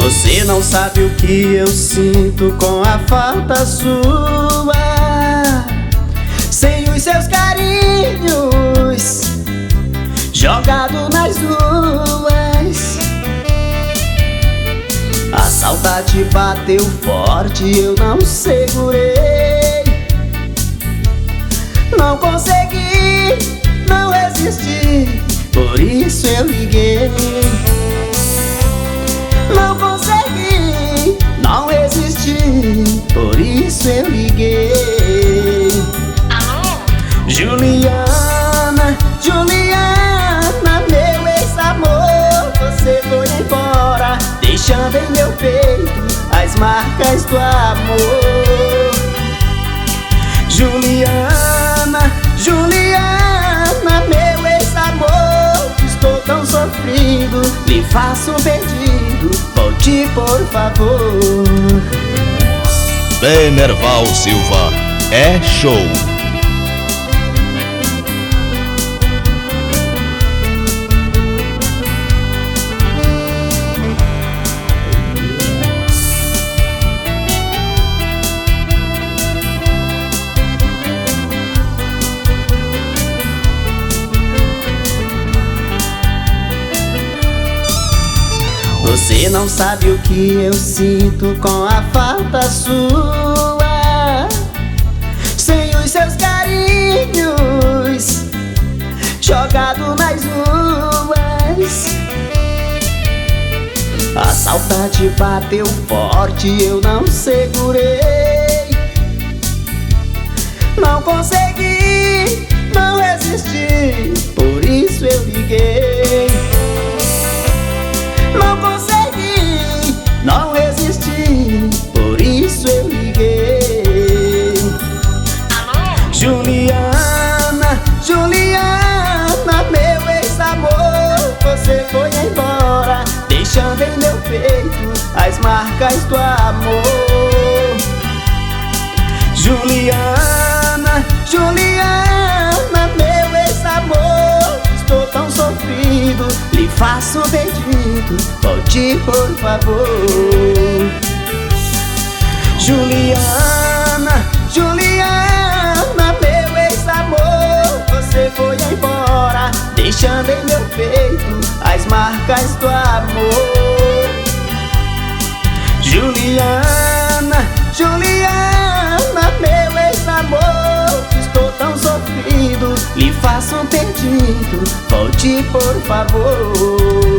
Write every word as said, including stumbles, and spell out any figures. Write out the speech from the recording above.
Você não sabe o que eu sinto com a falta sua, sem os seus carinhos, jogado nas ruas. A saudade bateu forte, eu não segurei, não consegui, não resisti, por isso eu liguei. Não consegui, não resisti, por isso eu liguei. Juliana, Juliana, meu ex-amor, você foi embora, deixando em meu peito as marcas do amor. Juliana, Juliana, meu ex-amor, estou tão sofrido, lhe faço um pedido, volte por favor. Benerval Silva é show. Você não sabe o que eu sinto com a falta sua, sem os seus carinhos, jogado nas ruas. A saudade bateu forte, eu não segurei, não consegui, não resisti, por isso eu liguei. Não consegui, não resisti, por isso eu liguei. Juliana, Juliana, meu ex-amor, você foi embora, deixando em meu peito as marcas do amor. Juliana, Juliana, meu ex-amor, estou tão sofrido, lhe faço um pedido, volte por favor. Juliana, Juliana, meu ex-amor, você foi embora, deixando em meu peito as marcas do amor. Juliana, Juliana, meu ex-amor, estou tão sofrido, lhe faço um pedido, volte por favor.